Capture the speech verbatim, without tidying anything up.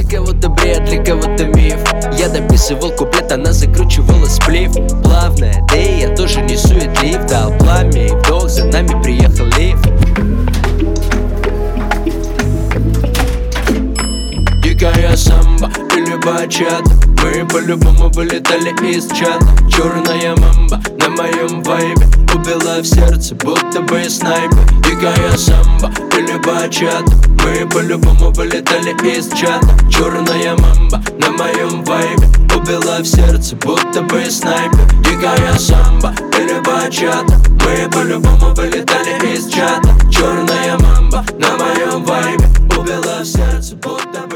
кого-то бред, для кого-то миф. Я дописывал куплет, она закручивала сплив. Плавная, да и я тоже не суетлив. Дал пламя и вдох, за нами приехал лифт. Дикая самба или бачата, мы по-любому вылетали из чата. Черная мамба на моем вайбе убила в сердце, будто бы снайпер. Дикая самба или бачата, мы по-любому вылетали из чата. Черная мамба на моем вайбе убила в сердце, будто бы снайпер. Дикая самба или бачата, мы по-любому вылетали из чата. Черная мамба на моем вайбе убила в сердце, будто бы